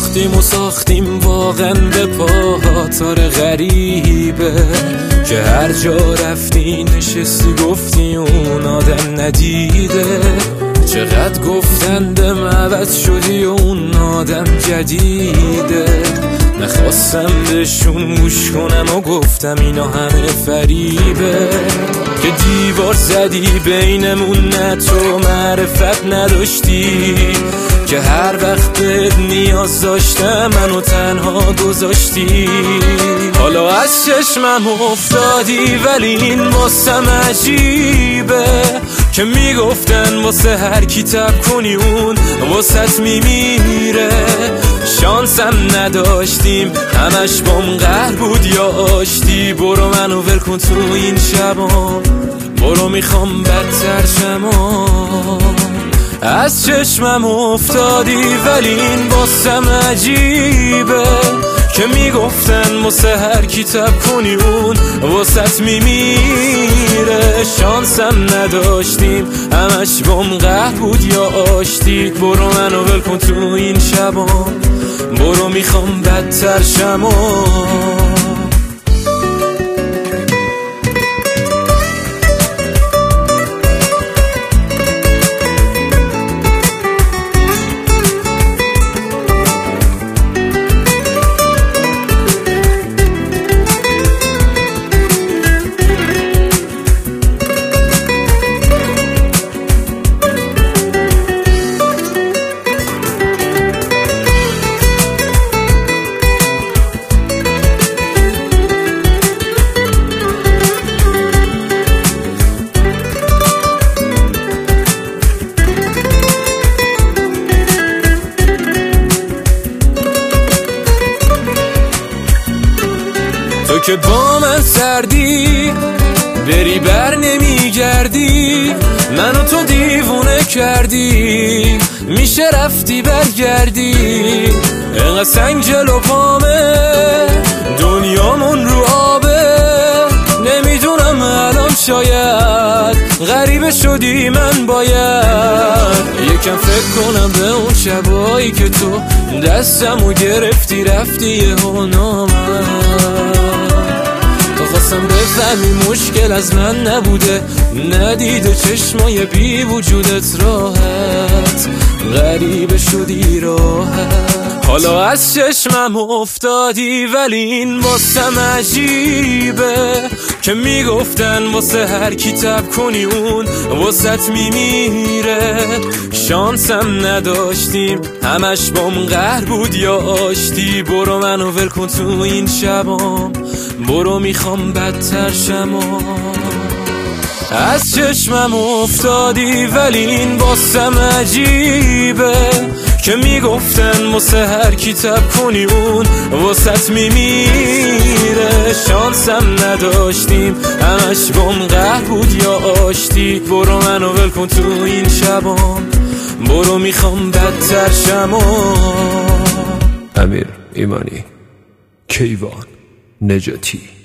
باختیم و ساختیم واقعا به پاتار غریبه که هر جا رفتی نشستی گفتی اون آدم ندیده. چقدر گفتندم عوض شدی و اون آدم جدیده. نخواستم بهشون گوش کنم و گفتم اینا همه فریبه که دیوار زدی بینمون، نه تو معرفت نداشتی که هر وقت بهت نیاز داشتم منو تنها گذاشتی. حالا از چشمم افتادی ولی این واسم عجیبه که میگفتن واسه هر کی تب کنی اون واسط میمیره. شانسم نداشتیم همش بام قهر بود یا آشتی. برو منو ول کن تو این شبا، برو میخوام بدتر شما. از چشمم افتادی ولی این واسم عجیبه که میگفتن واسه هر کی تب کنی اون واسط میمیره. شانسم نداشتیم همش بام قهر بود یا آشتی. برو منو ول کن تو این شبا، برو میخوام بدتر شما. تو که با من سردی بری بر نمیگردی، منو تو دیوونه کردی، میشه رفتی برگردی. اینقدر سنگ جلو پامه دنیامون رو آبه، نمیدونم الان شاید غریبه شدی من باید یکم فکر کنم به اون شبایی که تو دستمو گرفتی رفتی یهو نامد. خواستم بفهمی مشکل از من نبوده، ندیده چشمای بی وجودت راحت غریبه شدی راحت. حالا از چشمم افتادی ولی این واسم عجیبه که میگفتن واسه هر کی تب کنی اون واسط میمیره. شانسم نداشتیم همش بام قهر بود یا آشتی. برو منو ول کن تو این شبام، برو میخوام بدتر شما. از چشمم افتادی ولی این واسم عجیبه که میگفتن واسه هر کی تب کنی اون واسط میمیره. شانسم نداشتیم همش بام قهر بود یا آشتی. برو منو ول کن تو این شبام، برو میخوام بدتر شما. امیر ایمانی، کیوان نجاتی.